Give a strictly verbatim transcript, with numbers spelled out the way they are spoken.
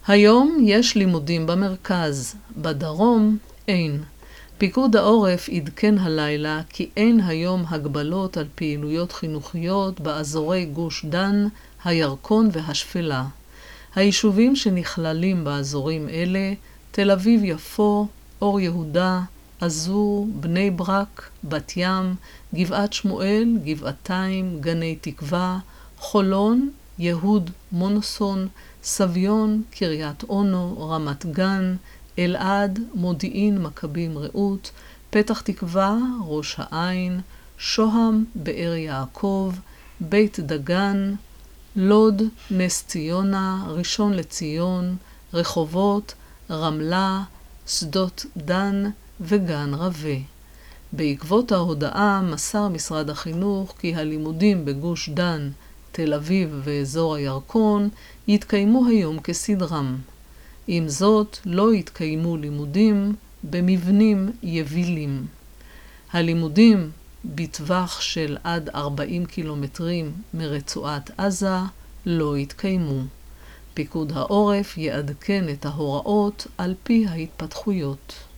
היום יש לימודים במרכז, בדרום אין. פיקוד העורף עדכן הלילה כי אין היום הגבלות על פעילויות חינוכיות באזורי גוש דן, הירקון והשפלה. היישובים שנכללים באזורים אלה, תל אביב יפו, אור יהודה, אזור, בני ברק, בת ים, גבעת שמואל, גבעתיים, גני תקווה, חולון, יהוד, מונוסון, סביון, קריית אונו, רמת גן, אלעד, מודיעין, מכבים רעות, פתח תקווה, ראש העין, שוהם, באר יעקב, בית דגן, לוד, נס ציונה, ראשון לציון, רחובות, רמלה, שדות דן וגן רווה. בעקבות ההודעה מסר משרד החינוך כי הלימודים בגוש דן, תל אביב ואזור הירקון יתקיימו היום כסדרם. עם זאת, לא יתקיימו לימודים במבנים יבילים. הלימודים בטווח של עד ארבעים קילומטרים מרצועת עזה לא יתקיימו. פיקוד העורף יעדכן את ההוראות על פי ההתפתחויות.